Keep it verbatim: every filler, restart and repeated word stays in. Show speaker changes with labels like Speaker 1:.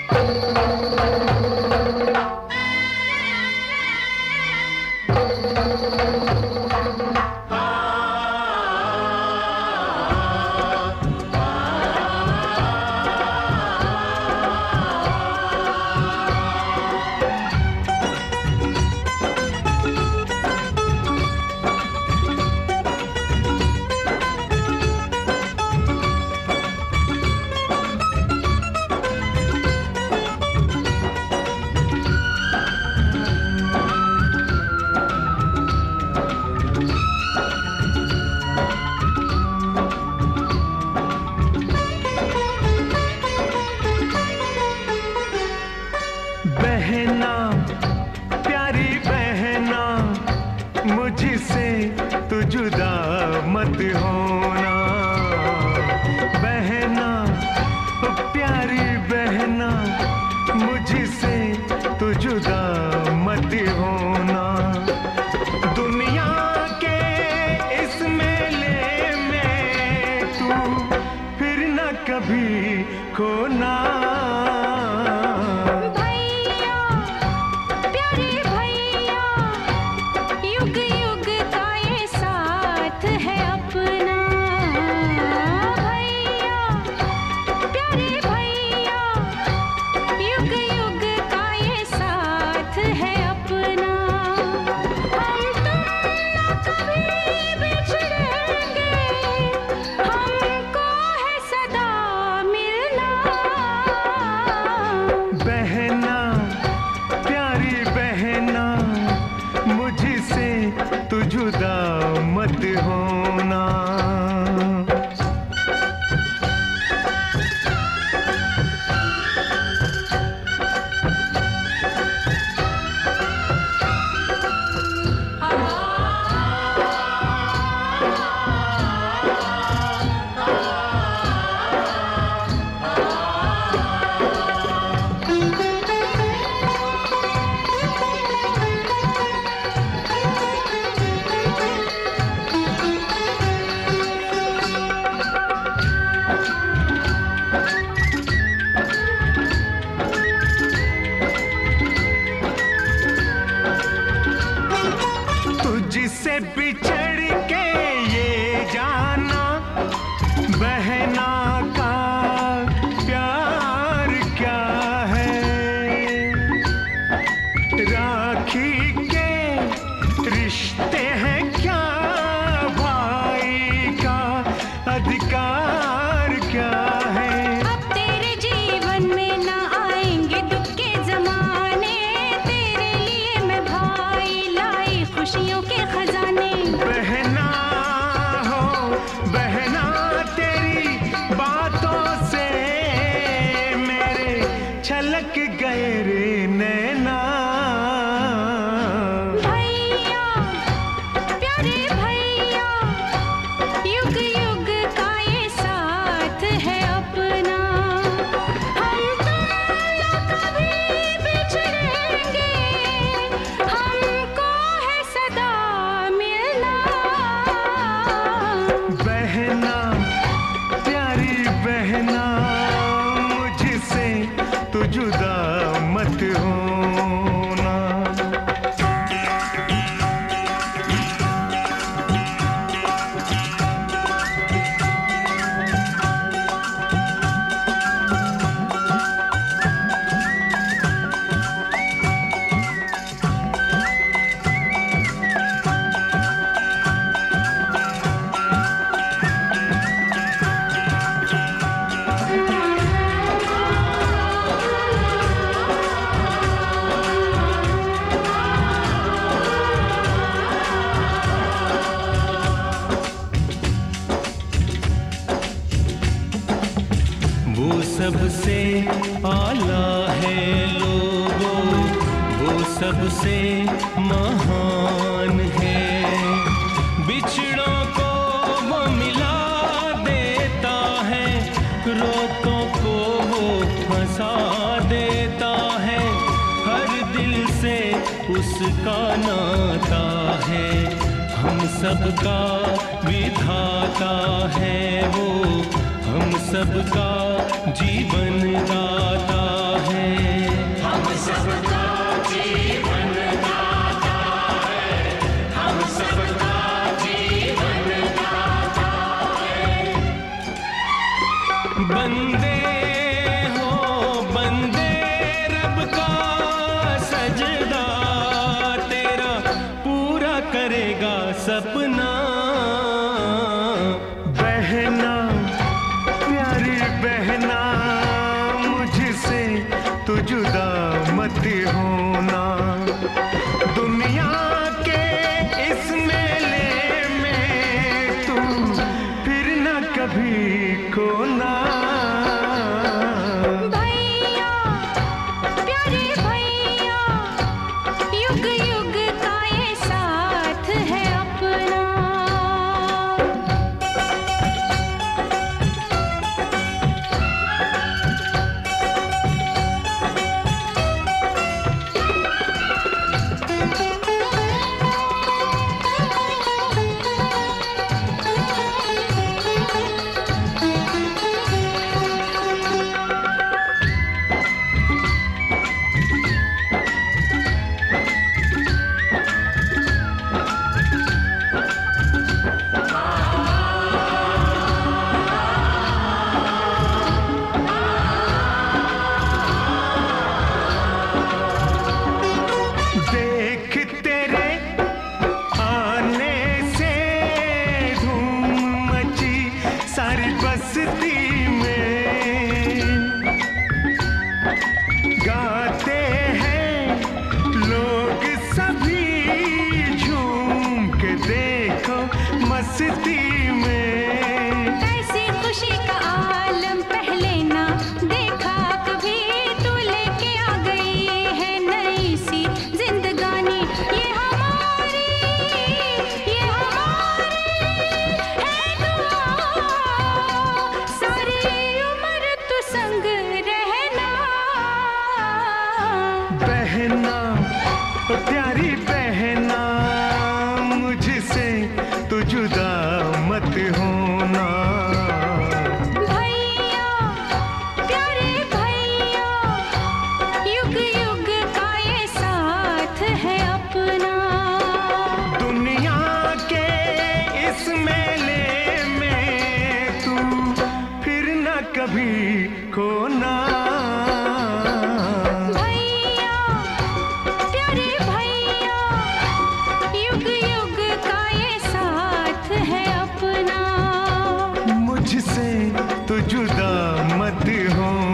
Speaker 1: बहना प्यारी बहना, मुझसे तू जुदा मत होना। बहना प्यारी बहना, मुझसे तू जुदा मत होना। दुनिया के इस मेले में तू फिर न कभी खोना। बहना प्यारी बहना, मुझसे तू जुदा मत होना। तुझसे बिछड़ के ये जाना, बहना का प्यार क्या है। राखी के रिश्ते हैं क्या, भाई का अधिकार क्या है।
Speaker 2: अब तेरे जीवन में ना आएंगे दुख के जमाने, तेरे लिए मैं भाई लाई खुशियों के खजाने।
Speaker 1: बहना हो बहना, तेरी बातों से मेरे छलक गए रे नैना।
Speaker 2: भैया प्यारे भैया, युग युग का ये साथ है अपना। हम तुम न कभी बिछड़ेंगे, हमको है सदा मिलना।
Speaker 1: बहना प्यारी बहना, मुझसे तू जुदा मत होना। वो सबसे आला है लोगों, वो सबसे महान है। बिछड़ों को वो मिला देता है, रोतों को वो हंसा देता है। हर दिल से उसका नाता है, हम सबका विधाता है वो, हम सबका जीवन दाता है। बंदे हो बंदे रब का सजदा तेरा पूरा करेगा सपना।
Speaker 3: बहना प्यारी बहना मुझसे तू जुदा मत होना, दुनिया के इस मेले में तू फिर न कभी खोना।
Speaker 2: भैया प्यारे भैया युग युग का ये साथ है अपना।
Speaker 3: देख तेरे आने से धूम मची सारी बस्ती में, गाते हैं लोग सभी झूम के देखो मस्ती में।
Speaker 2: ऐसी खुशी का आलम पहले ना देखा कभी, तू लेके आ गई है नई सी जिंदगानी। ये हमारी ये हमारी है दुआ, सारी उम्र तू संग रहना।
Speaker 3: बहना ओ प्यारी बहना मुझसे तू जुदा मत होना।
Speaker 2: भैया प्यारे भैया युग युग का ये साथ है अपना।
Speaker 3: दुनिया के इस मेले में तू फिर न कभी खोना।
Speaker 2: भैया प्यारे भैया युग युग का ये साथ है अपना।
Speaker 3: मुझसे तू जुदा मत हो।